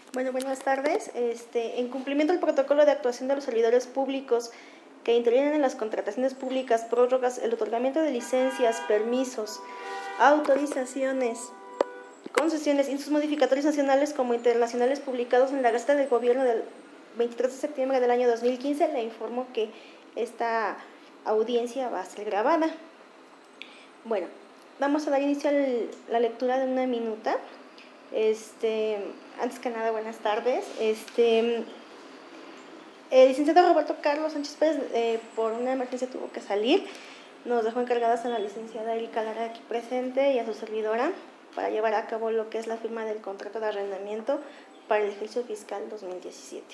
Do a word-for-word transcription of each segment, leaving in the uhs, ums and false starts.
Bueno, buenas tardes. Este, en cumplimiento del protocolo de actuación de los servidores públicos que intervienen en las contrataciones públicas, prórrogas, el otorgamiento de licencias, permisos, autorizaciones, concesiones y sus modificatorios nacionales como internacionales publicados en la Gaceta del Gobierno del veintitrés de septiembre del año dos mil quince, le informo que esta audiencia va a ser grabada. Bueno, vamos a dar inicio a la lectura de una minuta. Este, antes que nada, buenas tardes. Este, el licenciado Roberto Carlos Sánchez Pérez, eh, por una emergencia tuvo que salir. Nos dejó encargadas a la licenciada Erika Lara aquí presente y a su servidora para llevar a cabo lo que es la firma del contrato de arrendamiento para el ejercicio fiscal dos mil diecisiete.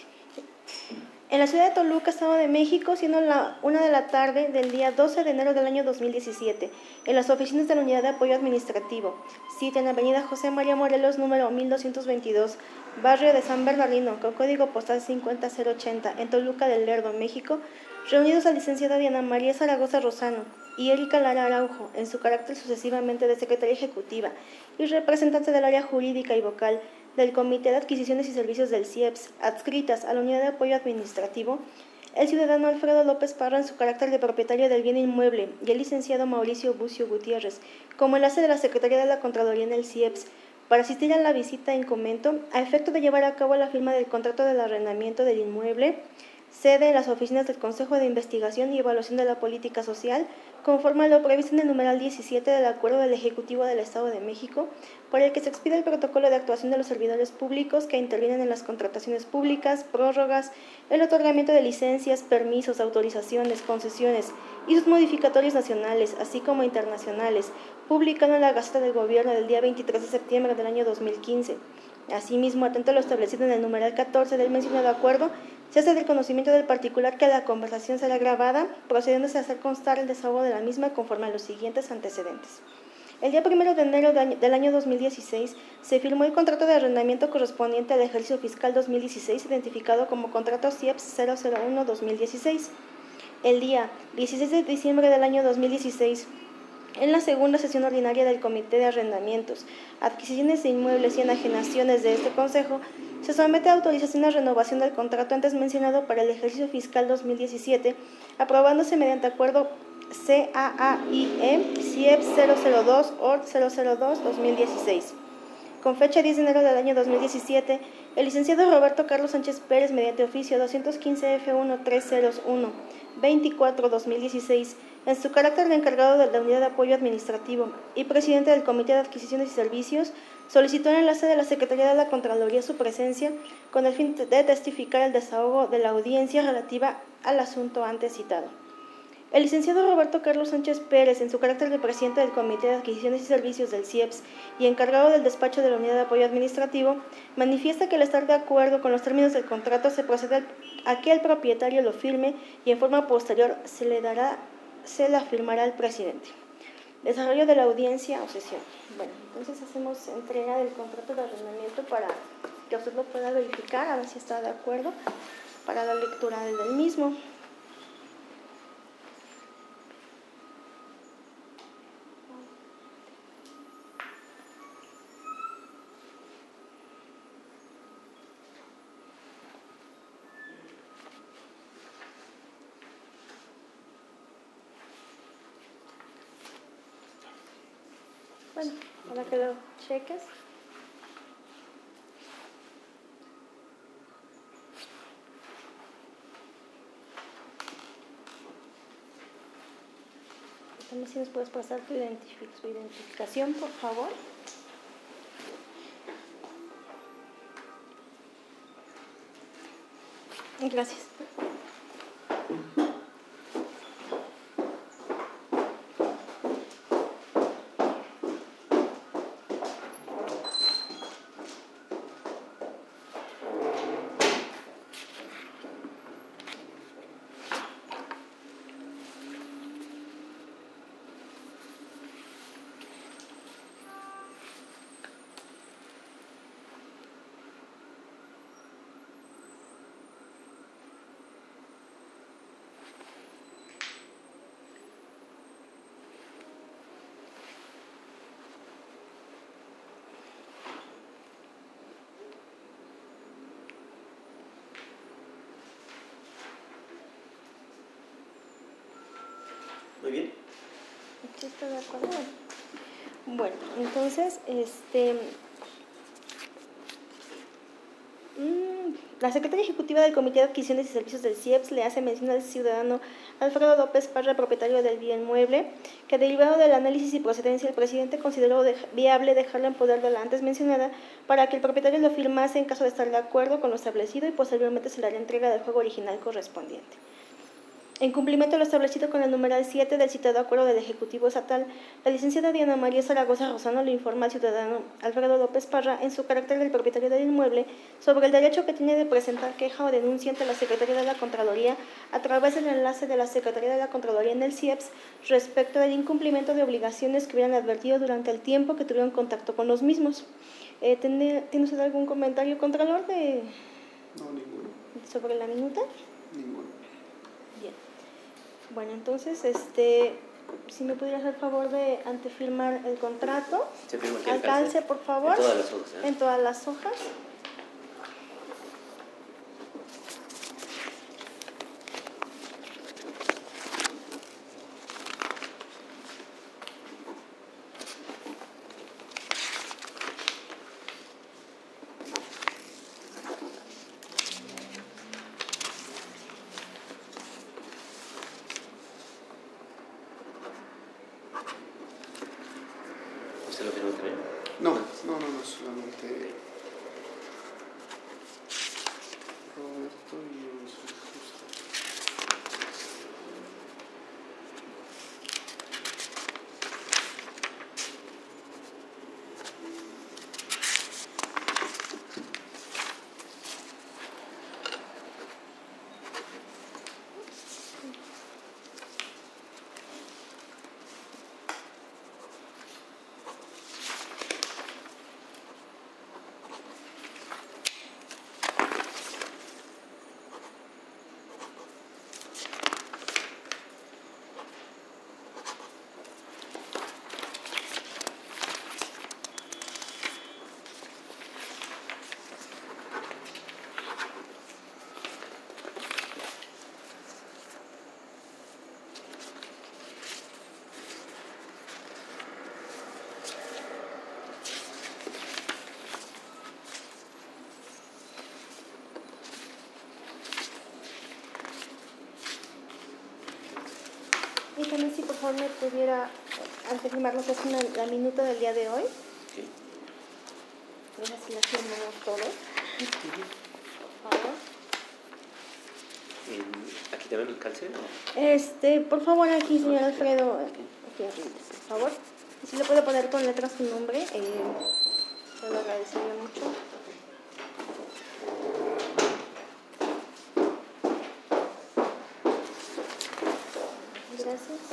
En la ciudad de Toluca, Estado de México, siendo la una de la tarde del día doce de enero del año dos mil diecisiete, en las oficinas de la Unidad de Apoyo Administrativo, sitio en Avenida José María Morelos, número mil doscientos veintidós, barrio de San Bernardino, con código postal cincuenta mil ochenta, en Toluca del Lerdo, México, reunidos la licenciada Diana María Zaragoza Rosano y Erika Lara Araujo, en su carácter sucesivamente de secretaria ejecutiva y representante del área jurídica y vocal del Comité de Adquisiciones y Servicios del C I E P S, adscritas a la Unidad de Apoyo Administrativo, el ciudadano Alfredo López Parra en su carácter de propietario del bien inmueble y el licenciado Mauricio Bucio Gutiérrez como enlace de la Secretaría de la Contraloría en el C I E P S, para asistir a la visita en comento a efecto de llevar a cabo la firma del contrato del arrendamiento del inmueble, sede en las oficinas del Consejo de Investigación y Evaluación de la Política Social, conforme a lo previsto en el numeral diecisiete del Acuerdo del Ejecutivo del Estado de México, por el que se expide el protocolo de actuación de los servidores públicos que intervienen en las contrataciones públicas, prórrogas, el otorgamiento de licencias, permisos, autorizaciones, concesiones y sus modificatorios nacionales, así como internacionales, publicado en la Gaceta del Gobierno del día veintitrés de septiembre del año dos mil quince. Asimismo, atento a lo establecido en el numeral catorce del mencionado acuerdo, se hace del conocimiento del particular que la conversación será grabada, procediéndose a hacer constar el desahogo de la misma conforme a los siguientes antecedentes. El día primero de enero del año dos mil dieciséis se firmó el contrato de arrendamiento correspondiente al ejercicio fiscal dos mil dieciséis, identificado como contrato C I E P S cero cero uno dos mil dieciséis. El día dieciséis de diciembre del año dos mil dieciséis, en la segunda sesión ordinaria del Comité de Arrendamientos, Adquisiciones de Inmuebles y Enajenaciones de este Consejo, se somete a autorización a renovación del contrato antes mencionado para el ejercicio fiscal dos mil diecisiete, aprobándose mediante acuerdo C A A I E C I E P S cero cero dos O R cero cero dos dos mil dieciséis. Con fecha diez de enero del año dos mil diecisiete, el licenciado Roberto Carlos Sánchez Pérez, mediante oficio doscientos quince F uno tres cero uno veinticuatro dos mil dieciséis, en su carácter de encargado de la Unidad de Apoyo Administrativo y presidente del Comité de Adquisiciones y Servicios, solicitó el enlace de la Secretaría de la Contraloría su presencia con el fin de testificar el desahogo de la audiencia relativa al asunto antes citado. El licenciado Roberto Carlos Sánchez Pérez, en su carácter de presidente del Comité de Adquisiciones y Servicios del C I E P S y encargado del despacho de la Unidad de Apoyo Administrativo, manifiesta que al estar de acuerdo con los términos del contrato se procede a que el propietario lo firme y en forma posterior se le dará, se la firmará al presidente. Desarrollo de la audiencia o sesión. Bueno, entonces hacemos entrega del contrato de arrendamiento para que usted lo pueda verificar, a ver si está de acuerdo, para la lectura del mismo. Bueno, para que lo cheques. También si nos puedes pasar tu, identific tu identificación, por favor. Gracias. ¿Está de acuerdo? Bueno, entonces, este... La Secretaría Ejecutiva del Comité de Adquisiciones y Servicios del C I E P S le hace mención al ciudadano Alfredo López Parra, propietario del bien mueble, que derivado del análisis y procedencia el presidente consideró de, viable dejarlo en poder de la antes mencionada para que el propietario lo firmase en caso de estar de acuerdo con lo establecido y posteriormente se le hará entrega del juego original correspondiente. En cumplimiento de lo establecido con el numeral siete del citado acuerdo del Ejecutivo Estatal, la licenciada Diana María Zaragoza Rosano le informa al ciudadano Alfredo López Parra, en su carácter del propietario del inmueble, sobre el derecho que tiene de presentar queja o denuncia ante la Secretaría de la Contraloría a través del enlace de la Secretaría de la Contraloría en el C I E P S respecto del incumplimiento de obligaciones que hubieran advertido durante el tiempo que tuvieron contacto con los mismos. Eh, ¿Tiene usted algún comentario, Contralor, de... No, ninguno. sobre la minuta? Ninguno. Bien. Bueno, entonces, este, si me pudiera hacer favor de antefirmar el contrato. ¿Se firma aquí alcance, alcance, por favor. En todas las hojas. ¿eh? En todas las hojas. ¿Usted lo firmó también? No, no, no, no, solamente Roberto y su justo. Y también, si por favor me pudiera antefirmar lo que es una, la minuta del día de hoy. Sí. Pues así la firmamos todos. Por favor. ¿En- ¿Aquí también el calce? Este, por favor, aquí, señor Alfredo, aquí arriba, por favor. Y si le puede poner con letras su nombre, eh, se lo agradecería mucho. Gracias.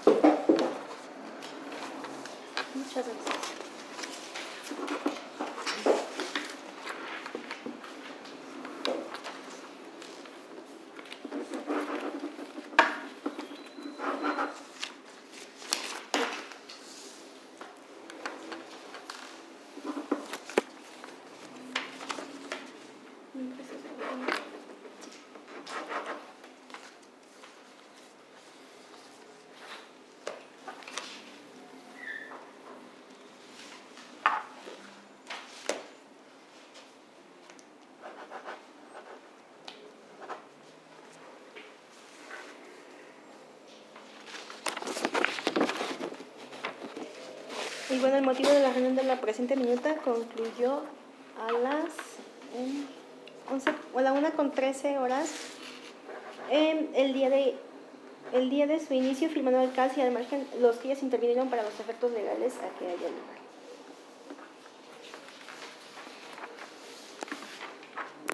Muchas gracias. Y bueno, el motivo de la reunión de la presente minuta concluyó a las eh, once, o a la una con trece horas, eh, el día de el día de su inicio, firmando el C A S y al margen los días intervinieron para los efectos legales a que haya lugar.